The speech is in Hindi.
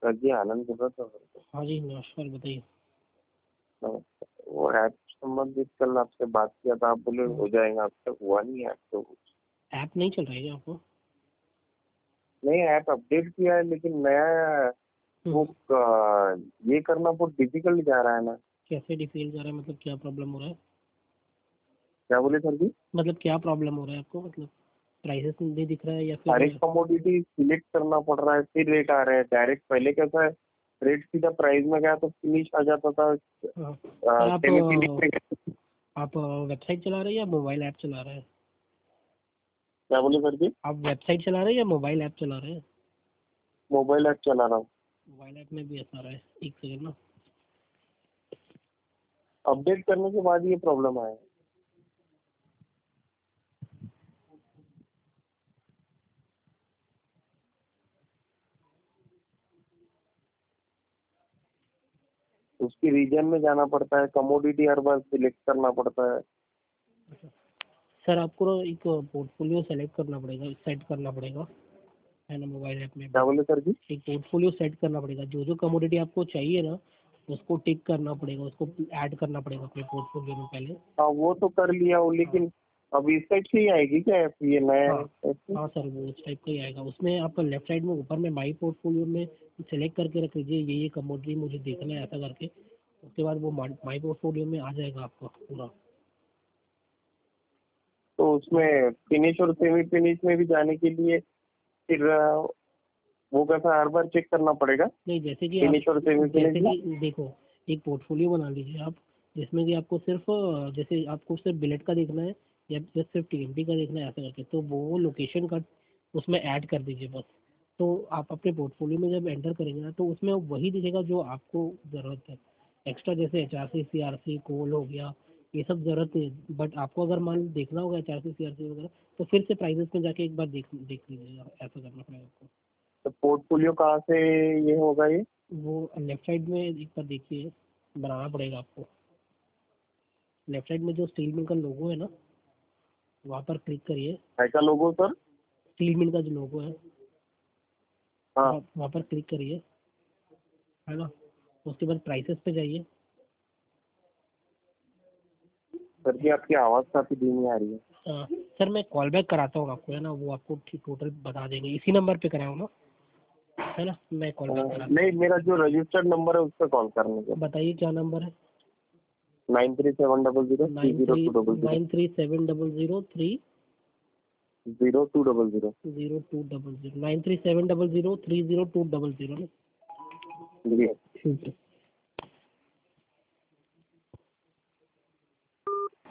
सर जी, आनंद बोल रहा था सर। हाँ जी नमस्कार, बताइए। नमस्कार। वो ऐप संबंधित कल आपसे बात किया था, आप बोले हो जाएगा, अब तक हुआ नहीं ऐप तो कुछ। ऐप नहीं चल रहा है क्या आपको? नहीं, ऐप अपडेट किया है लेकिन नया वो ये करना बहुत डिफिकल्ट जा रहा है ना। कैसे डिफिकल्ट जा रहा है, मतलब क्या प्रॉब्लम हो रहा है? क्या बोले सर जी? मतलब क्या प्रॉब्लम हो रहा है आपको, मतलब प्राइसेस नहीं दिख रहा है या हर फिर? एक कमोडिटी सिलेक्ट करना पड़ रहा है, फिर रेट आ रहे हैं डायरेक्ट। पहले कैसा है, रेट सीधा प्राइस में गया तो फिनिश आ जाता था। हाँ। सर सेमी फिनिश में आप वेबसाइट चला रहे हैं या मोबाइल ऐप चला रहे हैं? क्या बोले सर जी? आप वेबसाइट चला रहे हैं या मोबाइल ऐप चला रहे हैं? मोबाइल ऐप चला रहा हूँ। मोबाइल ऐप में भी ऐसा आ रहा है, एक सेकंड ना। अपडेट करने के बाद ये प्रॉब्लम आया। उसकी रीजन में जाना पड़ता है, कमोडिटी हर बार सिलेक्ट करना पड़ता है। सर आपको ना एक पोर्टफोलियो सेलेक्ट करना पड़ेगा, सेट करना पड़ेगा, है ना, मोबाइल ऐप में। क्या बोले सर जी? एक पोर्टफोलियो सेट करना पड़ेगा, जो जो कमोडिटी आपको चाहिए ना उसको टिक करना पड़ेगा, उसको ऐड करना पड़ेगा अपने पोर्टफोलियो में पहले। हाँ, वो तो कर लिया हूँ, लेकिन अब इस साइड से ही आएगी क्या ऐप, ये नया हाँ ऐप? हाँ सर, वो उस टाइप का ही आएगा। उसमें आपका लेफ्ट साइड में ऊपर में माई पोर्टफोलियो में सेलेक्ट करके रख लीजिए, ये कमोडिटी मुझे देखना है ऐसा करके। उसके बाद वो माई पोर्टफोलियो में आ जाएगा आपका पूरा। तो उसमें फिनिश और सेमी फिनिश में भी जाने के लिए फिर वो कैसा हर बार चेक करना पड़ेगा? नहीं, जैसे कि फिनिश और सेमी जैसे फिनिश कि देखो, एक पोर्टफोलियो बना लीजिए आप, जिसमें कि आपको सिर्फ जैसे आपको सिर्फ बिलेट का देखना है या सिर्फ टीएमटी का देखना है ऐसा करके, तो वो लोकेशन का उसमें ऐड कर दीजिए बस। तो आप अपने पोर्टफोलियो में जब एंटर करेंगे ना तो उसमें वही दिखेगा जो आपको ज़रूरत है। एक्स्ट्रा जैसे HRC CRC कोल हो गया, ये सब ज़रूरत नहीं है। बट आपको अगर मान देखना होगा HRC CRC वगैरह, तो फिर से प्राइजेस में जाके एक बार देख देख लीजिएगा, ऐसा करना पड़ेगा आपको। तो पोर्टफोलियो कहाँ से ये होगा ये? वो लेफ्ट साइड में एक बार देखिए, बनाना पड़ेगा आपको। लेफ्ट साइड में जो स्टील मिल का लोगो है ना, वहाँ पर क्लिक करिए। ऐसा लोगो सर? स्टील मिल का जो लोगो है, हाँ वहाँ पर क्लिक करिए, है ना। उसके बाद प्राइसेस पे जाइए। सर जी, आपकी आवाज़ काफी धीमी आ रही है। सर मैं कॉल बैक कराता हूँ आपको, है ना, वो आपको टोटल बता देंगे। इसी नंबर पे कराऊँ ना, है ना, मैं कॉल बैक कराता नहीं, मेरा जो रजिस्टर्ड नंबर है उस पर कॉल करने का। हूँ। बताइए क्या नंबर है? 9370030200। 937003 0200। 0200 9370030200 ना। जी। ठीक है।